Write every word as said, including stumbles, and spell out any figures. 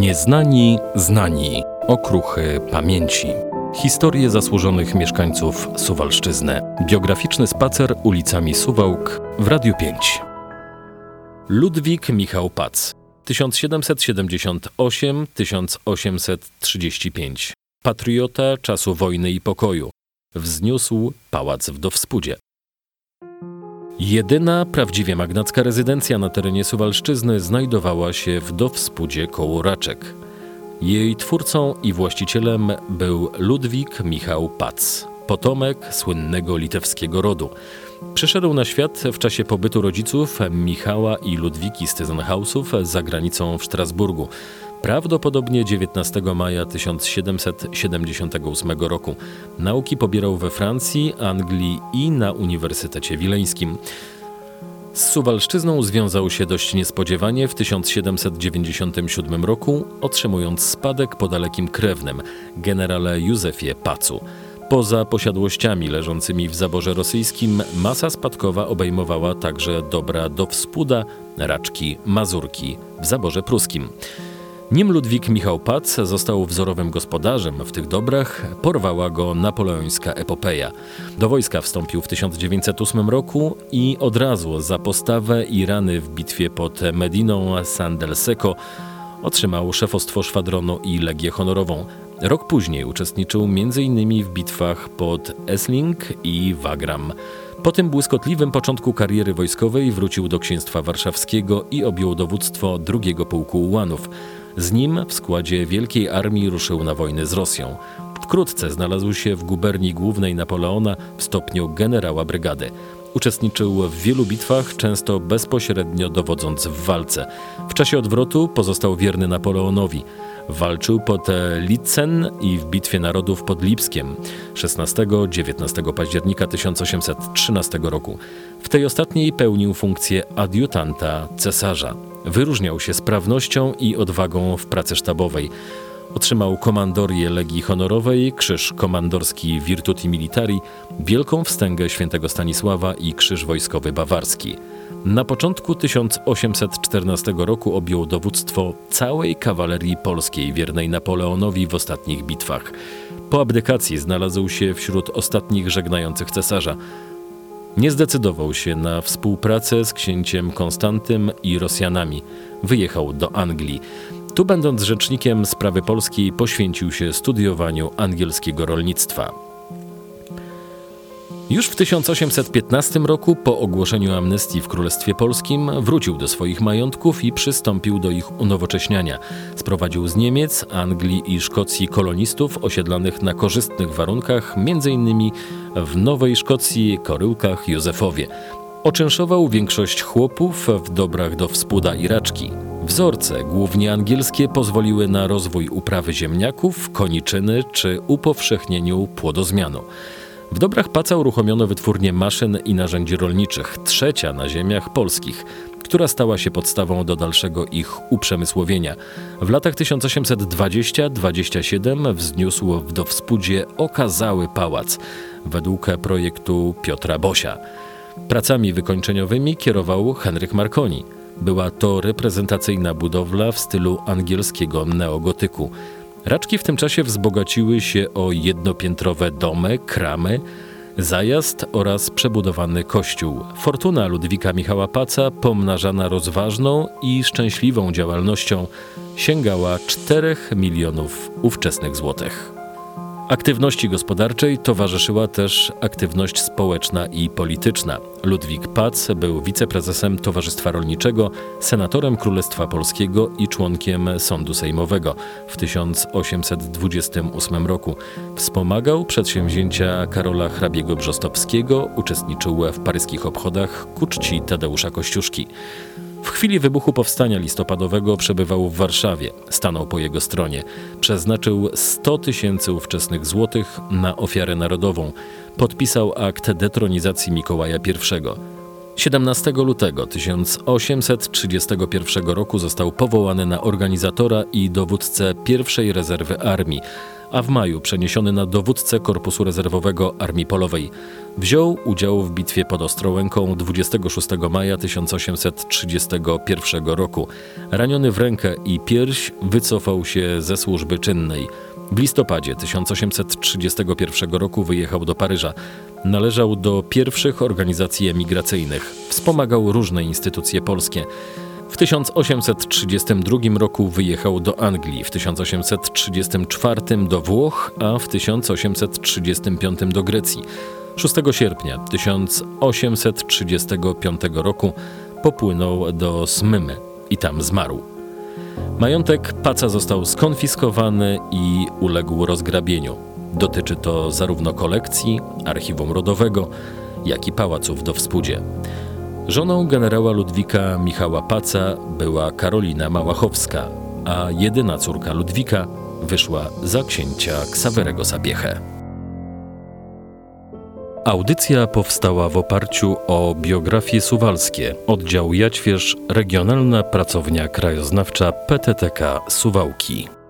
Nieznani, znani. Okruchy pamięci. Historie zasłużonych mieszkańców Suwalszczyzny. Biograficzny spacer ulicami Suwałk w Radiu pięć. Ludwik Michał Pac, tysiąc siedemset siedemdziesiąt osiem do tysiąc osiemset trzydzieści pięć. Patriota czasu wojny i pokoju. Wzniósł pałac w Dowspudzie. Jedyna prawdziwie magnacka rezydencja na terenie Suwalszczyzny znajdowała się w Dowspudzie koło Raczek. Jej twórcą i właścicielem był Ludwik Michał Pac, potomek słynnego litewskiego rodu. Przyszedł na świat w czasie pobytu rodziców Michała i Ludwiki z Tyzenhausów za granicą w Strasburgu, prawdopodobnie dziewiętnastego maja tysiąc siedemset siedemdziesiątego ósmego roku. Nauki pobierał we Francji, Anglii i na Uniwersytecie Wileńskim. Z Suwalszczyzną związał się dość niespodziewanie w tysiąc siedemset dziewięćdziesiątym siódmym roku, otrzymując spadek po dalekim krewnym, generale Józefie Pacu. Poza posiadłościami leżącymi w zaborze rosyjskim, masa spadkowa obejmowała także dobra Dowspuda, Raczki, Mazurki w zaborze pruskim. Nim Ludwik Michał Pac został wzorowym gospodarzem w tych dobrach, porwała go napoleońska epopeja. Do wojska wstąpił w tysiąc dziewięćset ósmym roku i od razu za postawę i rany w bitwie pod Mediną San del Seco otrzymał szefostwo szwadronu i legię honorową. Rok później uczestniczył między innymi w bitwach pod Essling i Wagram. Po tym błyskotliwym początku kariery wojskowej wrócił do księstwa warszawskiego i objął dowództwo drugiego pułku ułanów. Z nim w składzie wielkiej armii ruszył na wojnę z Rosją. Wkrótce znalazł się w guberni głównej Napoleona w stopniu generała brygady. Uczestniczył w wielu bitwach, często bezpośrednio dowodząc w walce. W czasie odwrotu pozostał wierny Napoleonowi. Walczył pod Litzen i w Bitwie Narodów pod Lipskiem szesnastego do dziewiętnastego października tysiąc osiemset trzynastego roku. W tej ostatniej pełnił funkcję adiutanta cesarza. Wyróżniał się sprawnością i odwagą w pracy sztabowej. Otrzymał komandorię Legii Honorowej, krzyż komandorski Virtuti Militari, wielką wstęgę świętego Stanisława i krzyż wojskowy bawarski. Na początku tysiąc osiemset czternastego roku objął dowództwo całej kawalerii polskiej wiernej Napoleonowi w ostatnich bitwach. Po abdykacji znalazł się wśród ostatnich żegnających cesarza. Nie zdecydował się na współpracę z księciem Konstantym i Rosjanami. Wyjechał do Anglii. Tu, będąc rzecznikiem sprawy polskiej, poświęcił się studiowaniu angielskiego rolnictwa. Już w tysiąc osiemset piętnastym roku, po ogłoszeniu amnestii w Królestwie Polskim, wrócił do swoich majątków i przystąpił do ich unowocześniania. Sprowadził z Niemiec, Anglii i Szkocji kolonistów osiedlanych na korzystnych warunkach, między innymi w Nowej Szkocji, Koryłkach, Józefowie. Oczynszował większość chłopów w dobrach Dowspuda i Raczki. Wzorce, głównie angielskie, pozwoliły na rozwój uprawy ziemniaków, koniczyny czy upowszechnieniu płodozmianu. W dobrach Paca uruchomiono wytwórnię maszyn i narzędzi rolniczych, trzecia na ziemiach polskich, która stała się podstawą do dalszego ich uprzemysłowienia. W latach tysiąc osiemset dwudziestym do dwudziestego siódmego wzniósł w Dowspudzie okazały pałac według projektu Piotra Bosia. Pracami wykończeniowymi kierował Henryk Marconi. Była to reprezentacyjna budowla w stylu angielskiego neogotyku. Raczki w tym czasie wzbogaciły się o jednopiętrowe domy, kramy, zajazd oraz przebudowany kościół. Fortuna Ludwika Michała Paca, pomnażana rozważną i szczęśliwą działalnością, sięgała czterech milionów ówczesnych złotych. Aktywności gospodarczej towarzyszyła też aktywność społeczna i polityczna. Ludwik Pac był wiceprezesem Towarzystwa Rolniczego, senatorem Królestwa Polskiego i członkiem Sądu Sejmowego w tysiąc osiemset dwudziestym ósmym roku. Wspomagał przedsięwzięcia Karola hrabiego Brzostowskiego, uczestniczył w paryskich obchodach ku czci Tadeusza Kościuszki. W chwili wybuchu powstania listopadowego przebywał w Warszawie, stanął po jego stronie. Przeznaczył sto tysięcy ówczesnych złotych na ofiarę narodową. Podpisał akt detronizacji Mikołaja pierwszego. siedemnastego lutego tysiąc osiemset trzydziestego pierwszego roku został powołany na organizatora i dowódcę pierwszej rezerwy armii, a w maju przeniesiony na dowódcę Korpusu Rezerwowego Armii Polowej. Wziął udział w bitwie pod Ostrołęką dwudziestego szóstego maja tysiąc osiemset trzydziestego pierwszego roku. Raniony w rękę i pierś wycofał się ze służby czynnej. W listopadzie tysiąc osiemset trzydziestego pierwszego roku wyjechał do Paryża. Należał do pierwszych organizacji emigracyjnych. Wspomagał różne instytucje polskie. W tysiąc osiemset trzydziestym drugim roku wyjechał do Anglii, w tysiąc osiemset trzydziestym czwartym do Włoch, a w tysiąc osiemset trzydziestym piątym do Grecji. szóstego sierpnia tysiąc osiemset trzydziestego piątego roku popłynął do Smymy i tam zmarł. Majątek Paca został skonfiskowany i uległ rozgrabieniu. Dotyczy to zarówno kolekcji, archiwum rodowego, jak i pałacu w Dowspudzie. Żoną generała Ludwika Michała Paca była Karolina Małachowska, a jedyna córka Ludwika wyszła za księcia Ksawerego Sapiehę. Audycja powstała w oparciu o biografie suwalskie, oddział Jadźwierz, Regionalna Pracownia Krajoznawcza P T T K Suwałki.